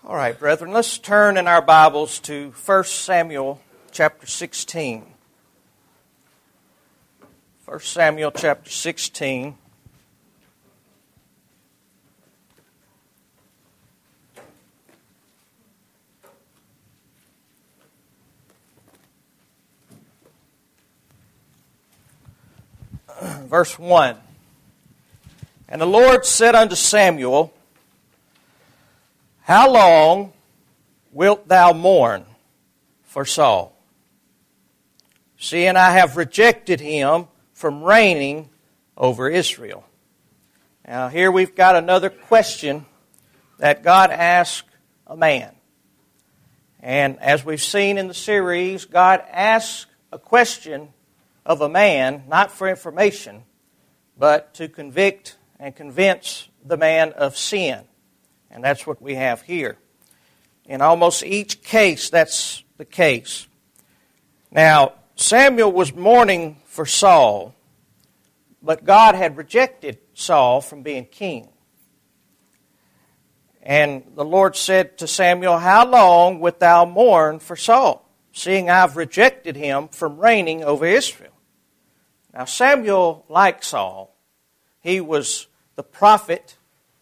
All right, brethren, let's turn in our Bibles to 1 Samuel chapter 16. 1 Samuel chapter 16. Verse 1. And the Lord said unto Samuel, How long wilt thou mourn for Saul, seeing I have rejected him from reigning over Israel? Now here we've got another question that God asked a man. And as we've seen in the series, God asks a question of a man, not for information, but to convict and convince the man of sin. And that's what we have here. In almost each case, that's the case. Now, Samuel was mourning for Saul, but God had rejected Saul from being king. And the Lord said to Samuel, How long wilt thou mourn for Saul, seeing I've rejected him from reigning over Israel? Now, Samuel liked Saul. He was the prophet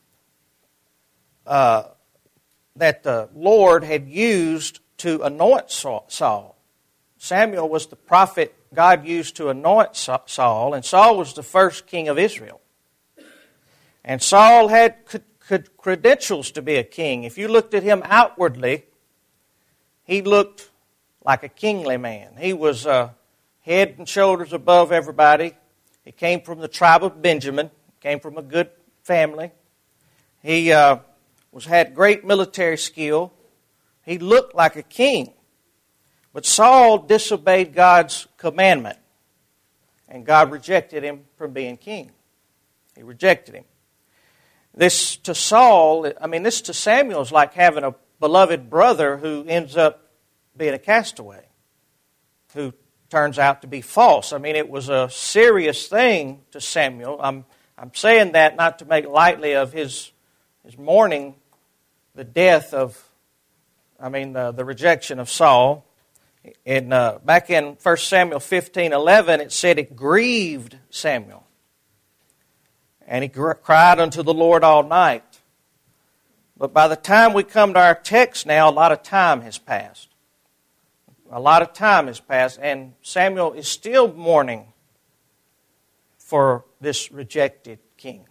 that the Lord had used to anoint Saul. Samuel was the prophet God used to anoint Saul, and Saul was the first king of Israel. And Saul had credentials to be a king. If you looked at him outwardly, he looked like a kingly man. He was head and shoulders above everybody. He came from the tribe of Benjamin, came from a good family. He had great military skill. He looked like a king. But Saul disobeyed God's commandment, and God rejected him from being king. He rejected him. This to Samuel is like having a beloved brother who ends up being a castaway, who turns out to be false. It was a serious thing to Samuel. I'm saying that not to make lightly of his mourning the death of, the rejection of Saul. Back in 1 Samuel 15:11, it said it grieved Samuel. And he cried unto the Lord all night. But by the time we come to our text now, a lot of time has passed. A lot of time has passed, and Samuel is still mourning for this rejected king.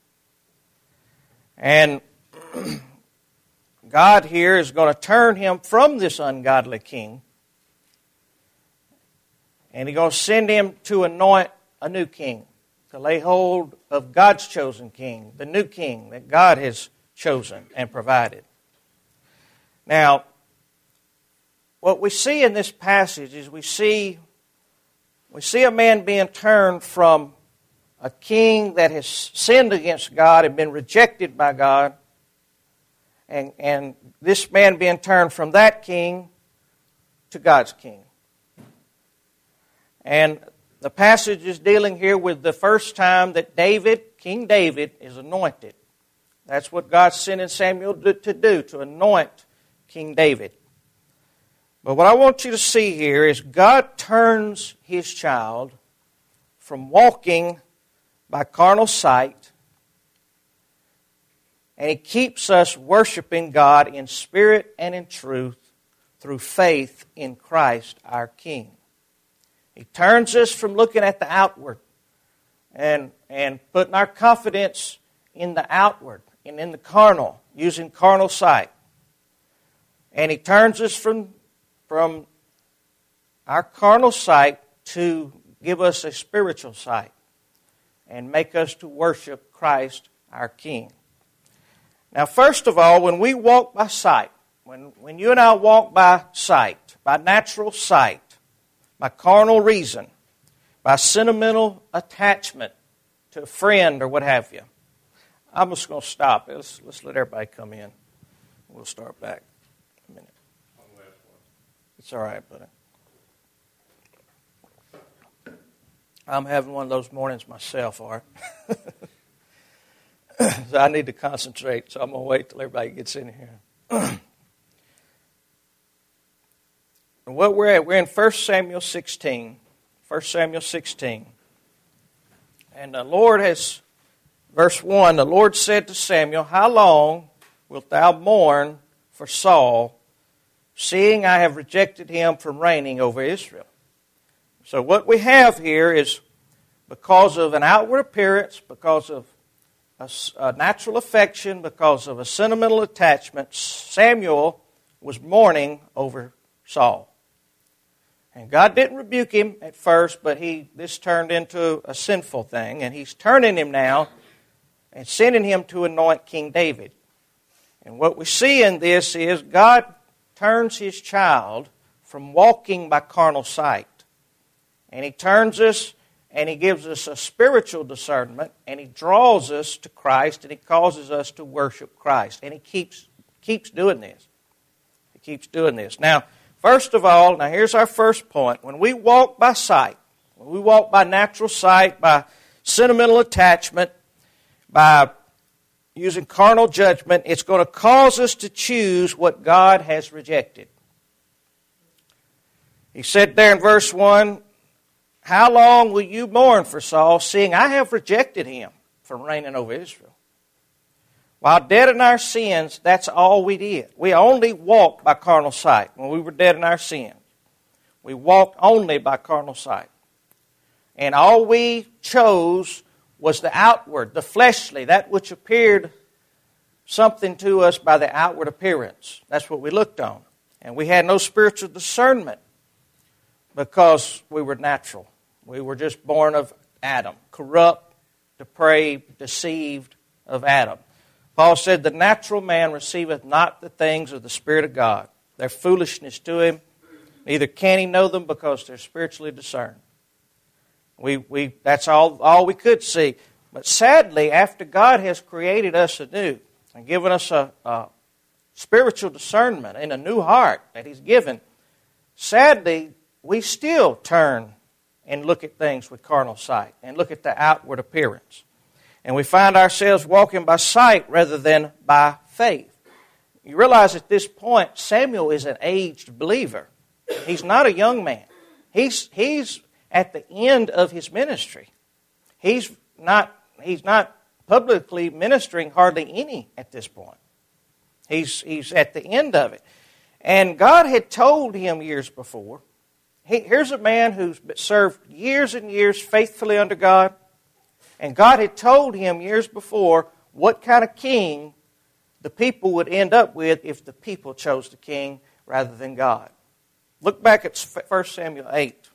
And God here is going to turn him from this ungodly king, and He's going to send him to anoint a new king, to lay hold of God's chosen king, the new king that God has chosen and provided. Now, what we see in this passage is we see a man being turned from a king that has sinned against God and been rejected by God, and this man being turned from that king to God's king. And the passage is dealing here with the first time that King David, is anointed. That's what God sent Samuel to do, to anoint King David. But what I want you to see here is God turns His child from walking by carnal sight, and He keeps us worshiping God in spirit and in truth through faith in Christ our King. He turns us from looking at the outward and putting our confidence in the outward and in the carnal, using carnal sight. And He turns us from our carnal sight to give us a spiritual sight and make us to worship Christ our King. Now, first of all, when we walk by sight, when you and I walk by sight, by natural sight, by carnal reason, by sentimental attachment to a friend or what have you, I'm just going to stop. Let's let everybody come in. We'll start back in a minute. It's all right, buddy. I'm having one of those mornings myself, Art. So I need to concentrate, so I'm going to wait till everybody gets in here. what we're in 1 Samuel 16. 1 Samuel 16. And the Lord has, verse 1, the Lord said to Samuel, "How long wilt thou mourn for Saul, seeing I have rejected him from reigning over Israel?" So what we have here is, because of an outward appearance, because of a natural affection, because of a sentimental attachment, Samuel was mourning over Saul. And God didn't rebuke him at first, but this turned into a sinful thing, and He's turning him now and sending him to anoint King David. And what we see in this is God turns His child from walking by carnal sight, and He turns us and He gives us a spiritual discernment, and He draws us to Christ, and He causes us to worship Christ. And He keeps doing this. He keeps doing this. Now, first of all, now here's our first point. When we walk by sight, when we walk by natural sight, by sentimental attachment, by using carnal judgment, it's going to cause us to choose what God has rejected. He said there in verse 1, "How long will you mourn for Saul, seeing I have rejected him from reigning over Israel?" While dead in our sins, that's all we did. We only walked by carnal sight. When we were dead in our sins, we walked only by carnal sight. And all we chose was the outward, the fleshly, that which appeared something to us by the outward appearance. That's what we looked on. And we had no spiritual discernment because we were natural. We were just born of Adam, corrupt, depraved, deceived of Adam. Paul said, "The natural man receiveth not the things of the Spirit of God. They're foolishness to him. Neither can he know them because they're spiritually discerned." That's all we could see. But sadly, after God has created us anew and given us a spiritual discernment and a new heart that He's given, sadly, we still turn and look at things with carnal sight and look at the outward appearance. And we find ourselves walking by sight rather than by faith. You realize at this point, Samuel is an aged believer. He's not a young man. He's at the end of his ministry. He's not publicly ministering hardly any at this point. He's at the end of it. And God had told him years before, here's a man who's served years and years faithfully under God. And God had told him years before what kind of king the people would end up with if the people chose the king rather than God. Look back at 1 Samuel 8.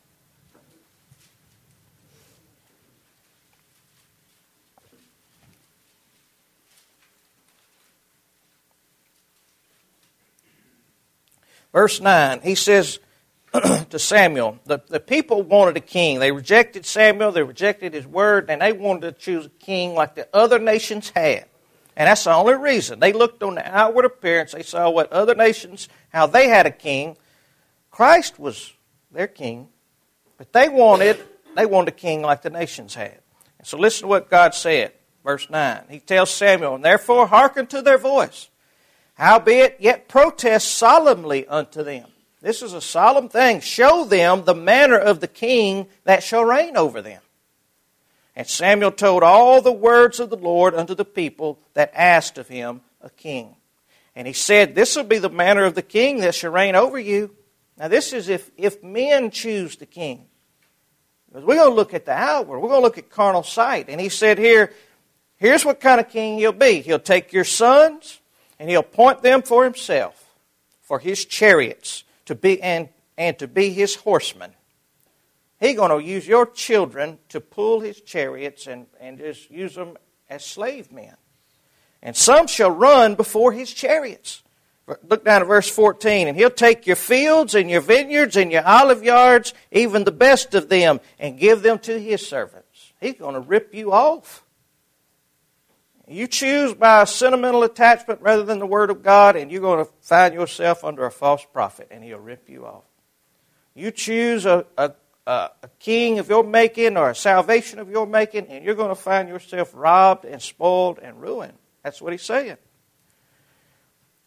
Verse 9, he says to Samuel, the people wanted a king. They rejected Samuel, they rejected his word, and they wanted to choose a king like the other nations had. And that's the only reason. They looked on the outward appearance, they saw what other nations, how they had a king. Christ was their king, but they wanted a king like the nations had. And so listen to what God said, verse 9. He tells Samuel, "And therefore hearken to their voice. Howbeit, yet protest solemnly unto them." This is a solemn thing. "Show them the manner of the king that shall reign over them." And Samuel told all the words of the Lord unto the people that asked of him a king. And he said, "This will be the manner of the king that shall reign over you." Now this is if men choose the king. Because we're going to look at the outward. We're going to look at carnal sight. And he said here's what kind of king he'll be. He'll take your sons and he'll appoint them for himself, for his chariots, to be and to be his horsemen. He's going to use your children to pull his chariots and just use them as slave men. And some shall run before his chariots. Look down at verse 14. "And he'll take your fields and your vineyards and your olive yards, even the best of them, and give them to his servants." He's going to rip you off. You choose by a sentimental attachment rather than the Word of God, and you're going to find yourself under a false prophet, and he'll rip you off. You choose a king of your making or a salvation of your making, and you're going to find yourself robbed and spoiled and ruined. That's what he's saying.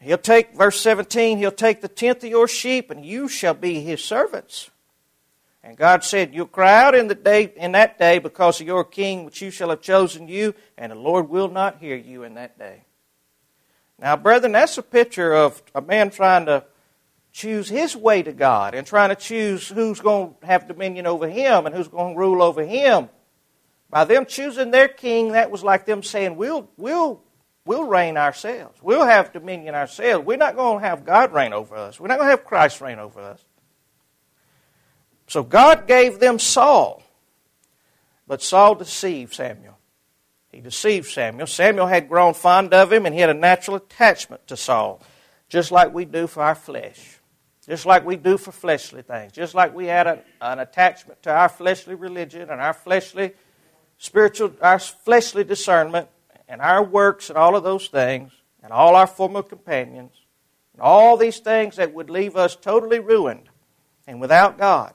He'll take, verse 17, He'll take the tenth of your sheep, and you shall be His servants. And God said, you'll cry out in that day because of your king, which you shall have chosen you, and the Lord will not hear you in that day. Now, brethren, that's a picture of a man trying to choose his way to God and trying to choose who's going to have dominion over him and who's going to rule over him. By them choosing their king, that was like them saying, we'll reign ourselves. We'll have dominion ourselves. We're not going to have God reign over us. We're not going to have Christ reign over us. So God gave them Saul, but Saul deceived Samuel. He deceived Samuel. Samuel had grown fond of him, and he had a natural attachment to Saul, just like we do for our flesh, just like we do for fleshly things, just like we had an attachment to our fleshly religion and our fleshly spiritual, our fleshly discernment and our works and all of those things and all our former companions and all these things that would leave us totally ruined and without God.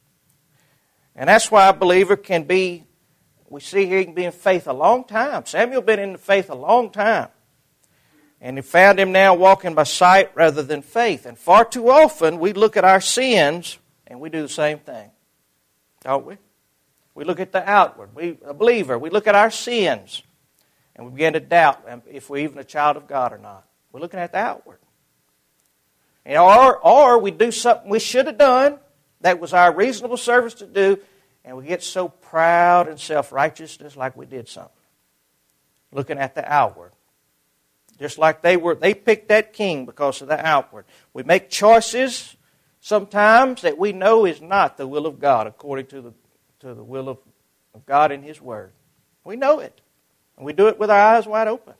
And that's why a believer can be, we see here, he can be in faith a long time. Samuel been in the faith a long time. And he found him now walking by sight rather than faith. And far too often we look at our sins and we do the same thing. Don't we? We look at the outward. A believer, we look at our sins and we begin to doubt if we're even a child of God or not. We're looking at the outward. And or we do something we should have done that was our reasonable service to do, and we get so proud and self-righteousness like we did something. Looking at the outward. Just like they picked that king because of the outward. We make choices sometimes that we know is not the will of God according to the will of God in His Word. We know it. And we do it with our eyes wide open.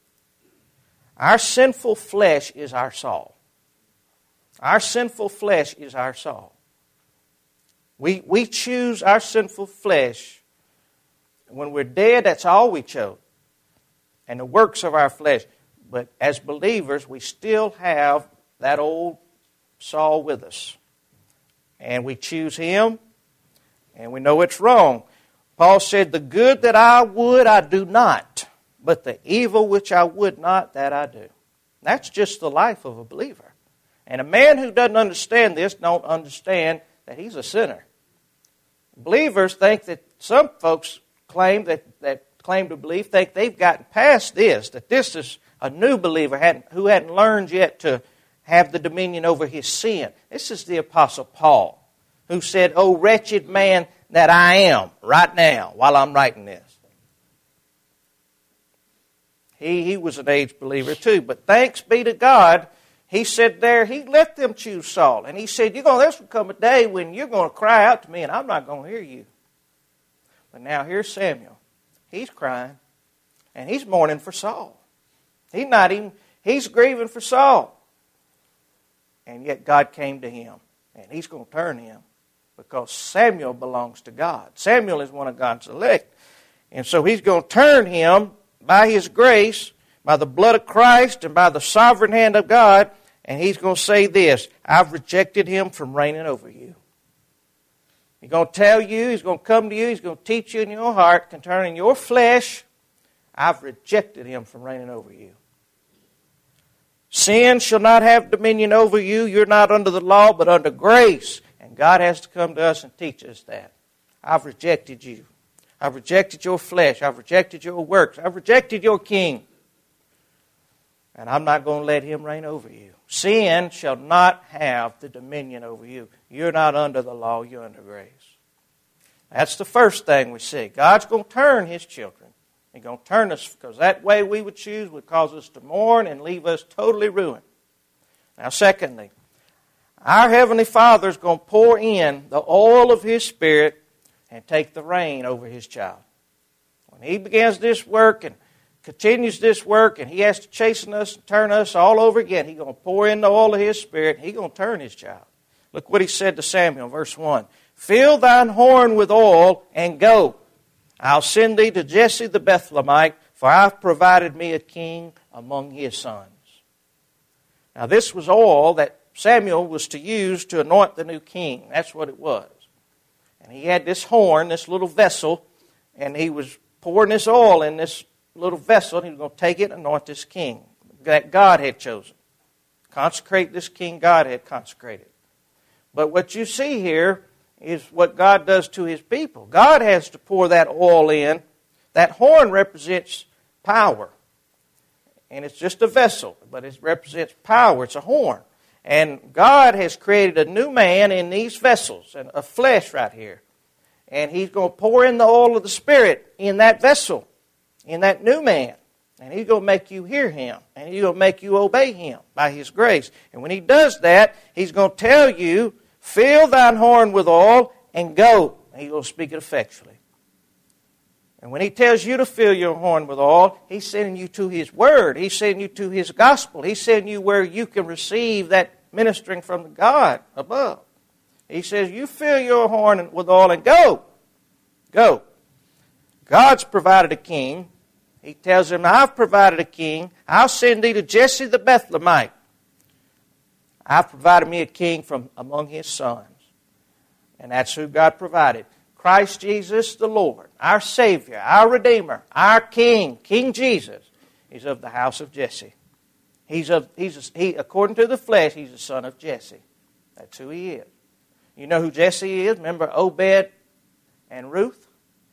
Our sinful flesh is our Saul. Our sinful flesh is our Saul. We choose our sinful flesh. When we're dead, that's all we chose. And the works of our flesh. But as believers, we still have that old Saul with us. And we choose him, and we know it's wrong. Paul said, the good that I would, I do not. But the evil which I would not, that I do. That's just the life of a believer. And a man who doesn't understand this don't understand that he's a sinner. Believers think that some folks claim that claim to believe think they've gotten past this, that this is a new believer who hadn't learned yet to have the dominion over his sin. This is the Apostle Paul, who said, "O wretched man that I am," right now, while I'm writing this. He was an aged believer too, but thanks be to God, he said there, he let them choose Saul. And he said, there's will come a day when you're going to cry out to me and I'm not going to hear you. But now here's Samuel. He's crying and he's mourning for Saul. He's grieving for Saul. And yet God came to him and he's going to turn him because Samuel belongs to God. Samuel is one of God's elect. And so he's going to turn him by his grace, by the blood of Christ and by the sovereign hand of God, and he's going to say this, I've rejected him from reigning over you. He's going to tell you, he's going to come to you, he's going to teach you in your heart concerning your flesh, I've rejected him from reigning over you. Sin shall not have dominion over you. You're not under the law, but under grace. And God has to come to us and teach us that. I've rejected you. I've rejected your flesh. I've rejected your works. I've rejected your king. And I'm not going to let him reign over you. Sin shall not have the dominion over you. You're not under the law, you're under grace. That's the first thing we see. God's going to turn his children. He's going to turn us, because that way we would choose would cause us to mourn and leave us totally ruined. Now, secondly, our Heavenly Father is going to pour in the oil of His Spirit and take the reign over His child. When He begins this work and continues this work, and He has to chasten us and turn us all over again, He's going to pour in the oil of His Spirit, and He's going to turn His child. Look what He said to Samuel, verse 1. Fill thine horn with oil and go. I'll send thee to Jesse the Bethlehemite, for I've provided me a king among his sons. Now this was oil that Samuel was to use to anoint the new king. That's what it was. And he had this horn, this little vessel, and he was pouring this oil in this little vessel, and he was going to take it and anoint this king that God had chosen. Consecrate this king God had consecrated. But what you see here is what God does to His people. God has to pour that oil in. That horn represents power. And it's just a vessel, but it represents power. It's a horn. And God has created a new man in these vessels, and a flesh right here. And He's going to pour in the oil of the Spirit in that vessel, in that new man. And He's going to make you hear Him. And He's going to make you obey Him by His grace. And when He does that, He's going to tell you, fill thine horn with oil and go. And He's going to speak it effectually. And when He tells you to fill your horn with oil, He's sending you to His Word. He's sending you to His gospel. He's sending you where you can receive that ministering from God above. He says, you fill your horn with oil and go. Go. God's provided a king. He tells him, I've provided a king. I'll send thee to Jesse the Bethlehemite. I've provided me a king from among his sons. And that's who God provided. Christ Jesus the Lord, our Savior, our Redeemer, our King, King Jesus, is of the house of Jesse. According to the flesh, he's the son of Jesse. That's who he is. You know who Jesse is? Remember Obed and Ruth?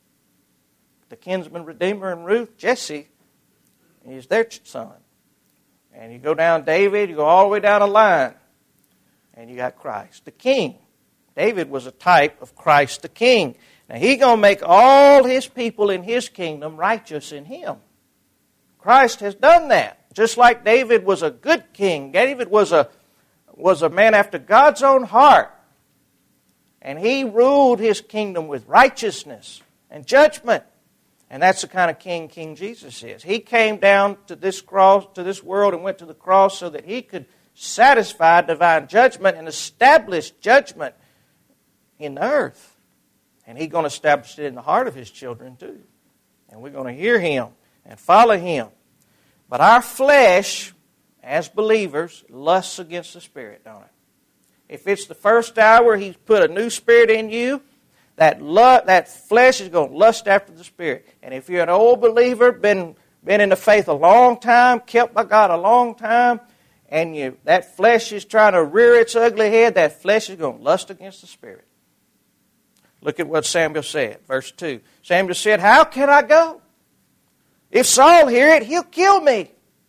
The kinsman redeemer and Ruth? Jesse is their son. And you go down David, you go all the way down the line, and you got Christ, the King. David was a type of Christ the King. Now He's going to make all His people in His kingdom righteous in Him. Christ has done that. Just like David was a good king. David was a man after God's own heart. And he ruled his kingdom with righteousness and judgment. And that's the kind of king King Jesus is. He came down to this cross, to this world, and went to the cross so that He could satisfy divine judgment and establish judgment in the earth. And He's going to establish it in the heart of His children too. And we're going to hear Him and follow Him. But our flesh, as believers, lusts against the Spirit, don't it? If it's the first hour He's put a new spirit in you, that flesh is going to lust after the Spirit. And if you're an old believer, been in the faith a long time, kept by God a long time, and that flesh is trying to rear its ugly head, that flesh is going to lust against the Spirit. Look at what Samuel said, verse 2. Samuel said, how can I go? If Saul hear it, he'll kill me.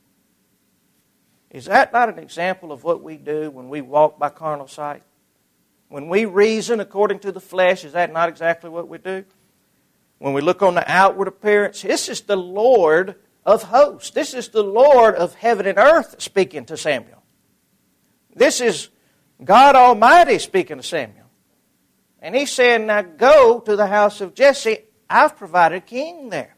Is that not an example of what we do when we walk by carnal sight? When we reason according to the flesh, is that not exactly what we do? When we look on the outward appearance, this is the Lord of hosts. This is the Lord of heaven and earth speaking to Samuel. This is God Almighty speaking to Samuel. And He's saying, now go to the house of Jesse. I've provided a king there.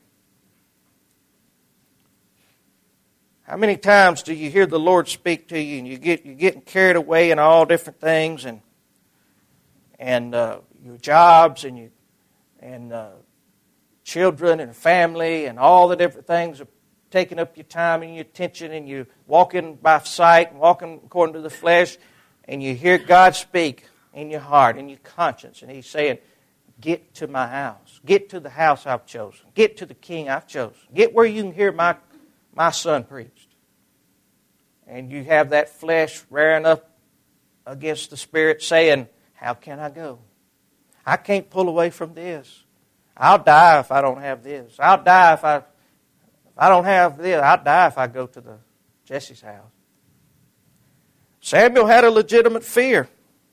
How many times do you hear the Lord speak to you and you're getting carried away in all different things and your jobs and children and family and all the different things are taking up your time and your attention, and you're walking by sight and walking according to the flesh, and you hear God speak in your heart, in your conscience, and He's saying, get to my house. Get to the house I've chosen. Get to the king I've chosen. Get where you can hear my son preached. And you have that flesh rearing up against the Spirit saying, how can I go? I can't pull away from this. I'll die if I don't have this. I'll die if I don't have this. I'll die if I go to Jesse's house. Samuel had a legitimate fear.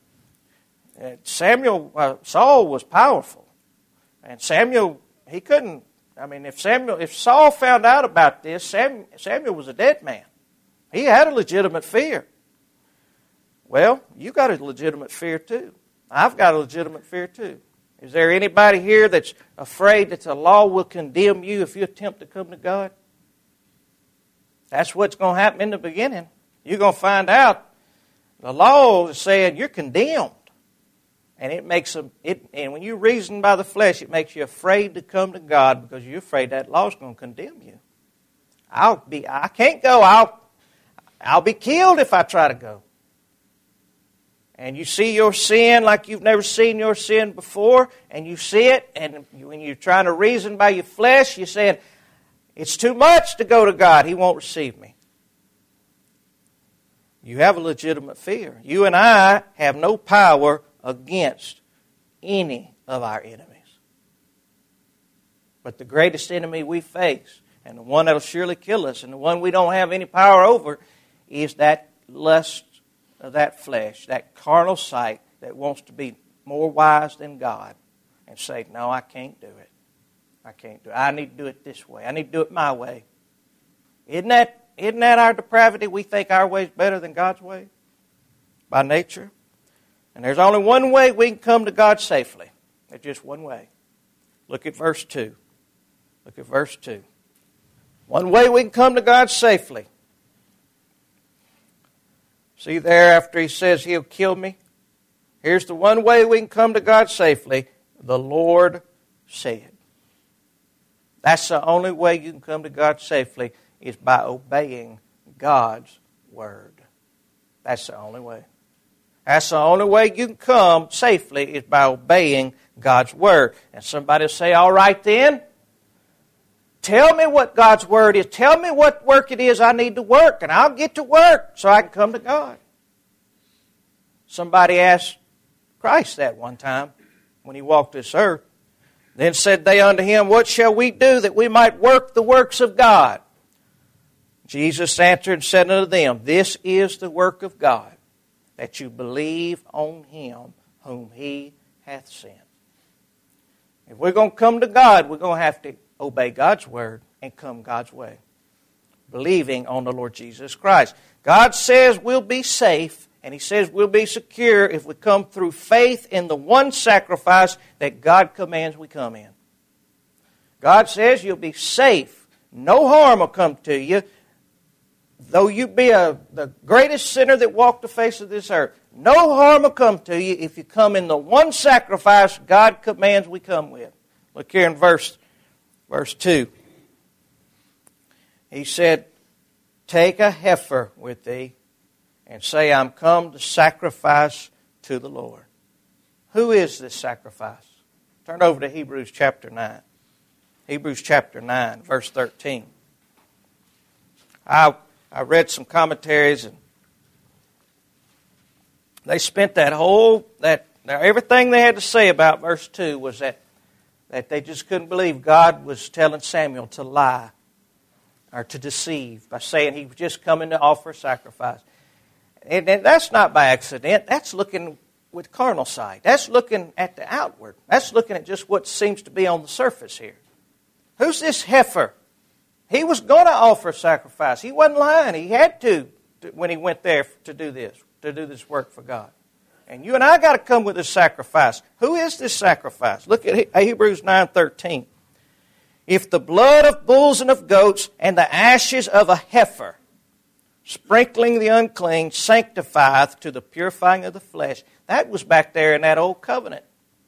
Saul was powerful. And Samuel, he couldn't, if Saul found out about this, Samuel was a dead man. He had a legitimate fear. Well, you got a legitimate fear too. I've got a legitimate fear too. Is there anybody here that's afraid that the law will condemn you if you attempt to come to God? That's what's going to happen in the beginning. You're going to find out the law is saying you're condemned. And and when you reason by the flesh, it makes you afraid to come to God because you're afraid that law is going to condemn you. I can't go. I'll be killed if I try to go. And you see your sin like you've never seen your sin before, and you see it, and when you're trying to reason by your flesh, you're saying, it's too much to go to God. He won't receive me. you have a legitimate fear. You and I have no power against any of our enemies. But the greatest enemy we face, and the one that will surely kill us, and the one we don't have any power over, is that lust of that flesh, that carnal sight that wants to be more wise than God and say, no, I can't do it. I can't do it. I need to do it this way. I need to do it my way. Isn't that our depravity? We think our way is better than God's way by nature. And there's only one way we can come to God safely. There's just one way. Look at verse 2. Look at verse 2. One way we can come to God safely. See there, after he says he'll kill me? Here's the one way we can come to God safely. The Lord said. That's the only way you can come to God safely, is by obeying God's word. That's the only way. That's the only way you can come safely, is by obeying God's word. And somebody will say, all right then, tell me what God's word is. Tell me what work it is I need to work, and I'll get to work so I can come to God. Somebody asked Christ that one time when he walked this earth. Then said they unto him, what shall we do that we might work the works of God? Jesus answered and said unto them, this is the work of God, that you believe on him whom he hath sent. If we're going to come to God, we're going to have to obey God's word and come God's way, believing on the Lord Jesus Christ. God says we'll be safe, and he says we'll be secure if we come through faith in the one sacrifice that God commands we come in. God says you'll be safe. No harm will come to you. Though you be the greatest sinner that walked the face of this earth, no harm will come to you if you come in the one sacrifice God commands we come with. Look here in verse 2. He said, take a heifer with thee, and say, I'm come to sacrifice to the Lord. Who is this sacrifice? Turn over to Hebrews chapter 9. Hebrews chapter 9, verse 13. I read some commentaries, and they spent everything they had to say about verse 2 was that they just couldn't believe God was telling Samuel to lie or to deceive by saying he was just coming to offer a sacrifice. And that's not by accident. That's looking with carnal sight. That's looking at the outward. That's looking at just what seems to be on the surface here. Who's this heifer? He was going to offer a sacrifice. He wasn't lying. He had to when he went there to do this work for God. And you and I got to come with a sacrifice. Who is this sacrifice? Look at Hebrews 9:13. If the blood of bulls and of goats and the ashes of a heifer, sprinkling the unclean, sanctifieth to the purifying of the flesh. That was back there in that old covenant.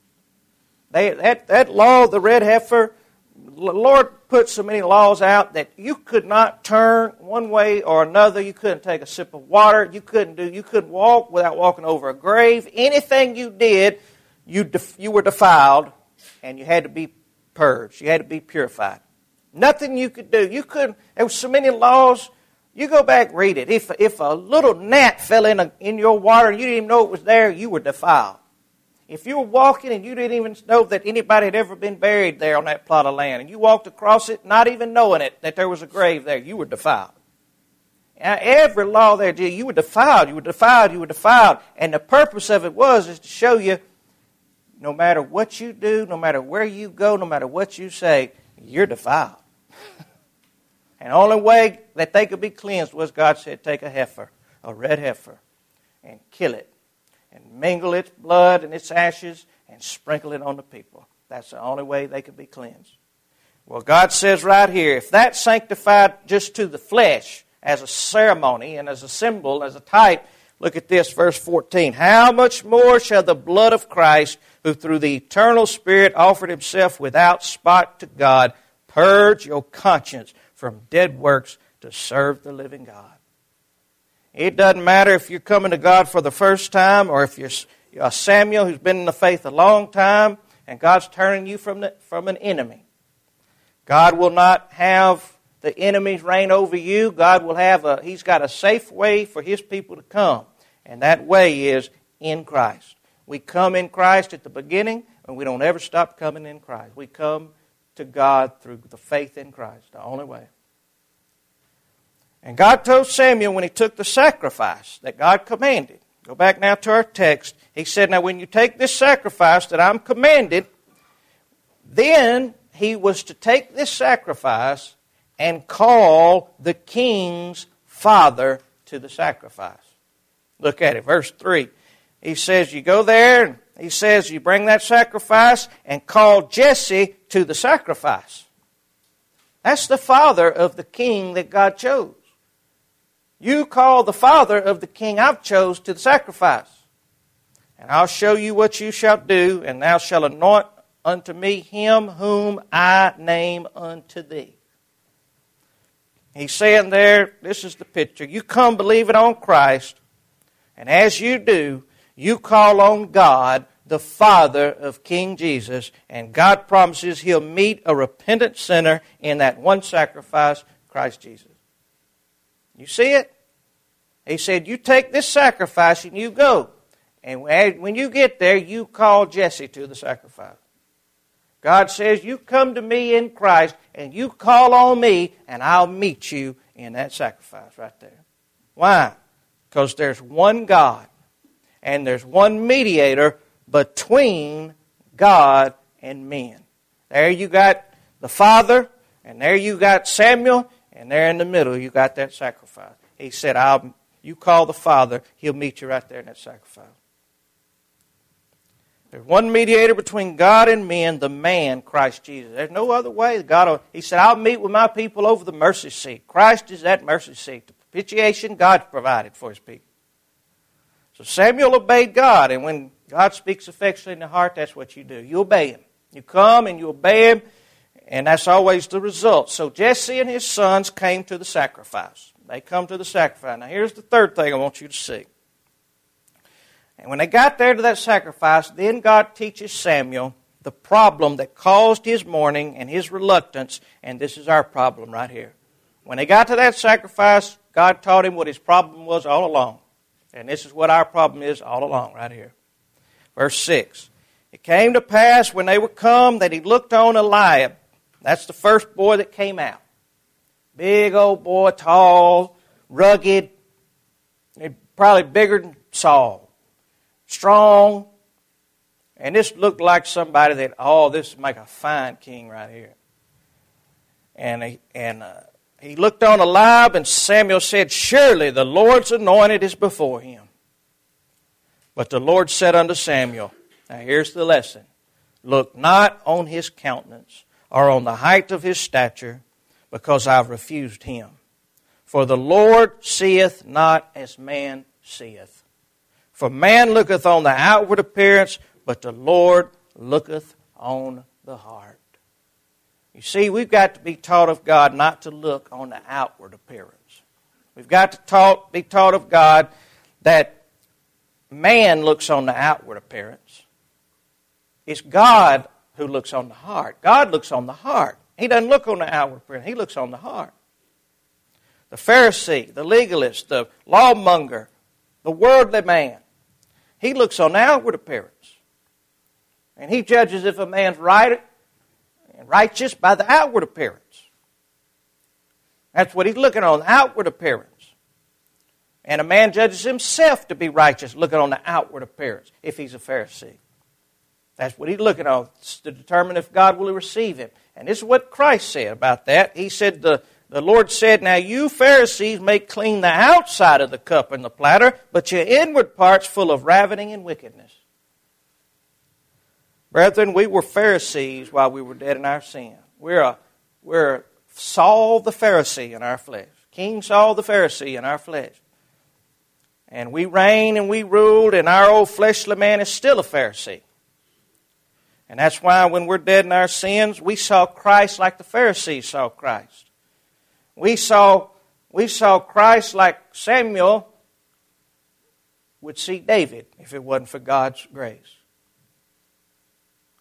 That law, the red heifer, the Lord put so many laws out that you could not turn one way or another. You couldn't take a sip of water. You couldn't walk without walking over a grave. Anything you did, you were defiled, and you had to be purged. You had to be purified. Nothing you could do. There were so many laws. You go back, read it. If a little gnat fell in your water and you didn't even know it was there, you were defiled. If you were walking and you didn't even know that anybody had ever been buried there on that plot of land, and you walked across it not even knowing it, that there was a grave there, you were defiled. Now, every law there, you were defiled, you were defiled, you were defiled. And the purpose of it is to show you, no matter what you do, no matter where you go, no matter what you say, you're defiled. And the only way that they could be cleansed was God said, take a heifer, a red heifer, and kill it, and mingle its blood and its ashes, and sprinkle it on the people. That's the only way they could be cleansed. Well, God says right here, if that's sanctified just to the flesh, as a ceremony, and as a symbol, as a type, look at this, verse 14. How much more shall the blood of Christ, who through the eternal Spirit offered himself without spot to God, purge your conscience from dead works to serve the living God. It doesn't matter if you're coming to God for the first time or if you're a Samuel who's been in the faith a long time and God's turning you from an enemy. God will not have the enemies reign over you, God will have He's got a safe way for His people to come. And that way is in Christ. We come in Christ at the beginning, and we don't ever stop coming in Christ. We come to God through the faith in Christ, the only way. And God told Samuel when he took the sacrifice that God commanded. Go back now to our text. He said, now when you take this sacrifice that I'm commanded, then he was to take this sacrifice and call the king's father to the sacrifice. Look at it, verse 3. He says, you go there, and he says, you bring that sacrifice and call Jesse to the sacrifice. That's the father of the king that God chose. You call the father of the king I've chose to the sacrifice. And I'll show you what you shall do, and thou shalt anoint unto me him whom I name unto thee. He's saying there, this is the picture. You come believing on Christ, and as you do, you call on God, the Father of King Jesus, and God promises He'll meet a repentant sinner in that one sacrifice, Christ Jesus. You see it? He said, you take this sacrifice and you go. And when you get there, you call Jesse to the sacrifice. God says, you come to me in Christ and you call on me and I'll meet you in that sacrifice right there. Why? Because there's one God and there's one mediator between God and men. There you got the Father, and there you got Samuel, and there in the middle you got that sacrifice. He said, you call the Father, He'll meet you right there in that sacrifice. There's one mediator between God and men, the man, Christ Jesus. There's no other way. He said, I'll meet with my people over the mercy seat. Christ is that mercy seat. The propitiation God's provided for His people. So Samuel obeyed God, and when God speaks affectionately in the heart, that's what you do. You obey Him. You come and you obey Him, and that's always the result. So Jesse and his sons came to the sacrifice. They come to the sacrifice. Now here's the third thing I want you to see. And when they got there to that sacrifice, then God teaches Samuel the problem that caused his mourning and his reluctance, and this is our problem right here. When they got to that sacrifice, God taught him what his problem was all along. And this is what our problem is all along right here. Verse 6. It came to pass when they were come that he looked on Eliab. That's the first boy that came out. Big old boy, tall, rugged, probably bigger than Saul. Strong. And this looked like somebody that, this would make a fine king right here. And he looked on Eliab, and Samuel said, surely the Lord's anointed is before him. But the Lord said unto Samuel, now here's the lesson. Look not on his countenance, or on the height of his stature, because I've refused him. For the Lord seeth not as man seeth. For man looketh on the outward appearance, but the Lord looketh on the heart. You see, we've got to be taught of God not to look on the outward appearance. We've got to be taught of God that man looks on the outward appearance. It's God who looks on the heart. God looks on the heart. He doesn't look on the outward appearance. He looks on the heart. The Pharisee, the legalist, the lawmonger, the worldly man, he looks on the outward appearance. And he judges if a man's right and righteous by the outward appearance. That's what he's looking on, the outward appearance. And a man judges himself to be righteous, looking on the outward appearance, if he's a Pharisee. That's what he's looking on, to determine if God will receive him. And this is what Christ said about that. He said, the Lord said, now you Pharisees make clean the outside of the cup and the platter, but your inward parts full of ravening and wickedness. Brethren, we were Pharisees while we were dead in our sin. We're Saul the Pharisee in our flesh. King Saul the Pharisee in our flesh. And we reigned and we ruled, and our old fleshly man is still a Pharisee. And that's why when we're dead in our sins, we saw Christ like the Pharisees saw Christ. We saw Christ like Samuel would see David if it wasn't for God's grace.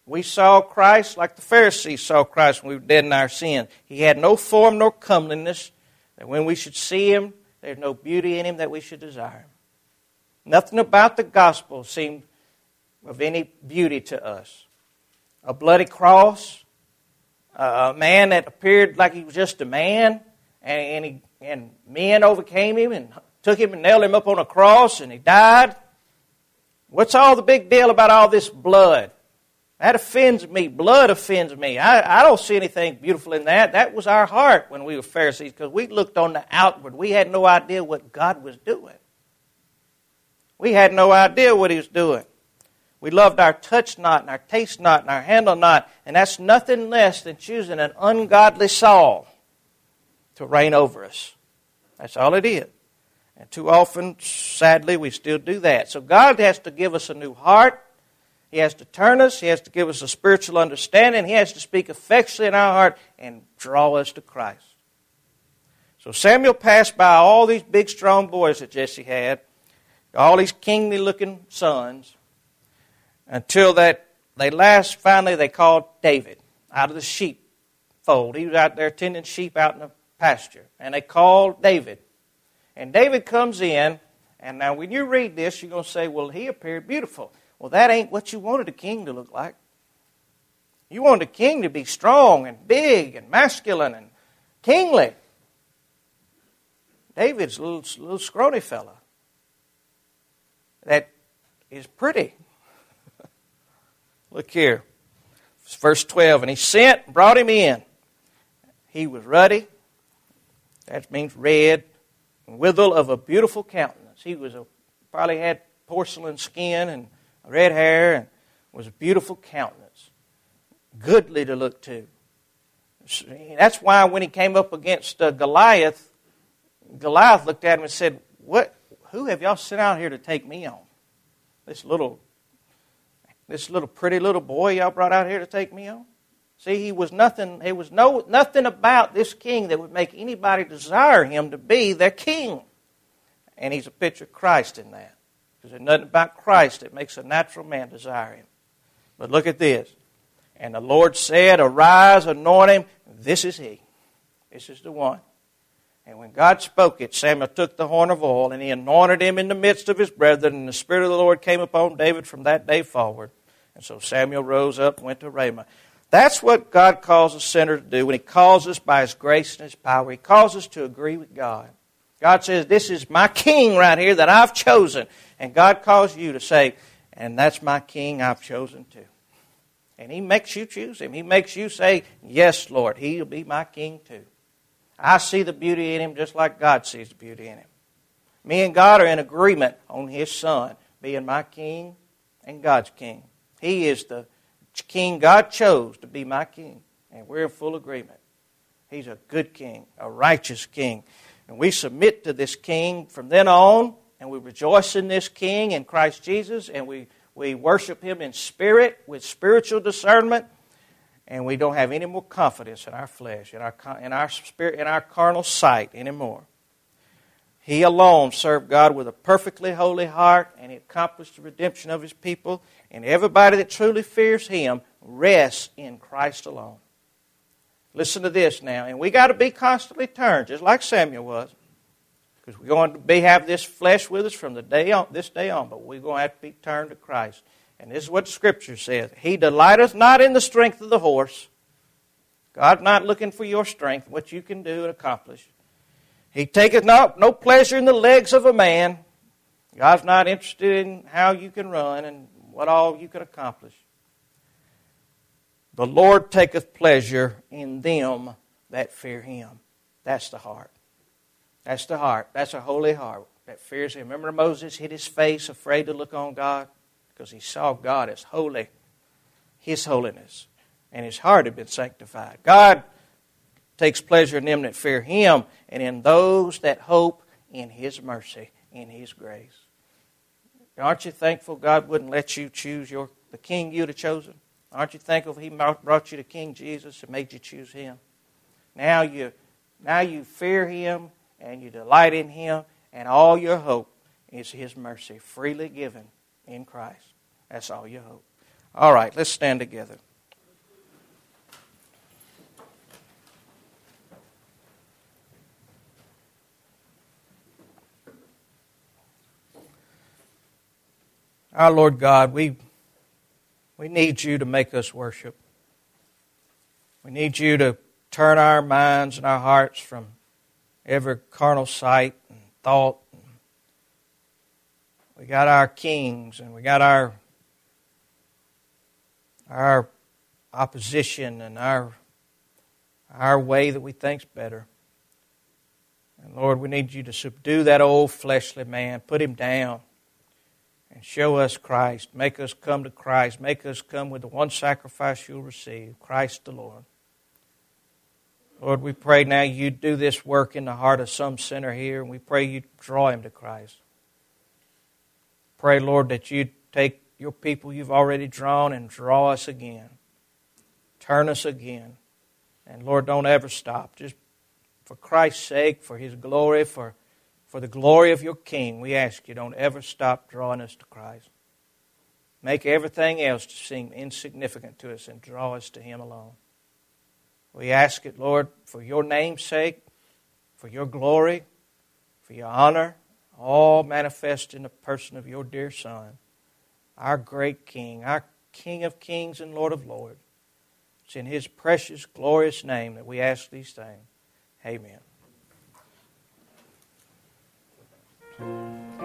We saw Christ like the Pharisees saw Christ when we were dead in our sin. He had no form nor comeliness, that when we should see Him, there's no beauty in Him that we should desire Him. Nothing about the gospel seemed of any beauty to us. A bloody cross, a man that appeared like he was just a man, and men overcame him and took him and nailed him up on a cross, and he died. What's all the big deal about all this blood? That offends me. Blood offends me. I don't see anything beautiful in that. That was our heart when we were Pharisees, because we looked on the outward. We had no idea what God was doing. We had no idea what He was doing. We loved our touch not, and our taste not, and our handle not, and that's nothing less than choosing an ungodly Saul to reign over us. That's all it is. And too often, sadly, we still do that. So God has to give us a new heart. He has to turn us. He has to give us a spiritual understanding. He has to speak affectionately in our heart and draw us to Christ. So Samuel passed by all these big, strong boys that Jesse had, all these kingly-looking sons, until finally they called David out of the sheepfold. He was out there tending sheep out in the pasture. And they called David. And David comes in, and now when you read this, you're going to say, well, he appeared beautiful. Well, that ain't what you wanted a king to look like. You wanted a king to be strong and big and masculine and kingly. David's a little scrawny fella that is pretty. Look here. Verse 12. And he sent and brought him in. He was ruddy. That means red. And withal of a beautiful countenance. He probably had porcelain skin and red hair and was a beautiful countenance. Goodly to look to. That's why when he came up against Goliath looked at him and said, who have y'all sent out here to take me on? This little pretty little boy y'all brought out here to take me on? See, there was nothing about this king that would make anybody desire him to be their king. And he's a picture of Christ in that. Because there's nothing about Christ that makes a natural man desire him. But look at this. And the Lord said, arise, anoint him. This is he. This is the one. And when God spoke it, Samuel took the horn of oil, and he anointed him in the midst of his brethren, and the Spirit of the Lord came upon David from that day forward. And so Samuel rose up and went to Ramah. That's what God calls a sinner to do when He calls us by His grace and His power. He calls us to agree with God. God says, this is my king right here that I've chosen. And God calls you to say, and that's my king I've chosen too. And He makes you choose Him. He makes you say, yes, Lord, He'll be my king too. I see the beauty in Him just like God sees the beauty in Him. Me and God are in agreement on His Son being my king and God's king. He is the king God chose to be my king. And we're in full agreement. He's a good king, a righteous king. And we submit to this king from then on, and we rejoice in this king in Christ Jesus, and we worship Him in spirit with spiritual discernment, and we don't have any more confidence in our flesh, in our spirit, in our carnal sight anymore. He alone served God with a perfectly holy heart, and He accomplished the redemption of His people. And everybody that truly fears Him rests in Christ alone. Listen to this now. And we got to be constantly turned, just like Samuel was. Because we're going to have this flesh with us from this day on. But we're going to have to be turned to Christ. And this is what the Scripture says. He delighteth not in the strength of the horse. God's not looking for your strength, what you can do and accomplish. He taketh no pleasure in the legs of a man. God's not interested in how you can run and what all you can accomplish. The Lord taketh pleasure in them that fear Him. That's the heart. That's the heart. That's a holy heart that fears Him. Remember Moses hid his face, afraid to look on God? Because he saw God as holy, His holiness. And his heart had been sanctified. God takes pleasure in them that fear Him and in those that hope in His mercy, in His grace. Aren't you thankful God wouldn't let you choose the king you'd have chosen? Aren't you thankful He brought you to King Jesus and made you choose Him? Now you fear Him and you delight in Him, and all your hope is His mercy, freely given in Christ. That's all your hope. All right, let's stand together. Our Lord God, we need you to make us worship. We need you to turn our minds and our hearts from every carnal sight and thought. We got our kings and we got our opposition and our way that we think's better. And Lord, we need you to subdue that old fleshly man, put him down, and show us Christ. Make us come to Christ. Make us come with the one sacrifice you'll receive, Christ the Lord. Lord, we pray now you do this work in the heart of some sinner here, and we pray you draw him to Christ. Pray, Lord, that you take your people you've already drawn and draw us again. Turn us again. And Lord, don't ever stop. Just for Christ's sake, for His glory, for the glory of your King, we ask you, don't ever stop drawing us to Christ. Make everything else to seem insignificant to us and draw us to Him alone. We ask it, Lord, for your name's sake, for your glory, for your honor, all manifest in the person of your dear Son, our great King, our King of kings and Lord of lords. It's in His precious, glorious name that we ask these things. Amen.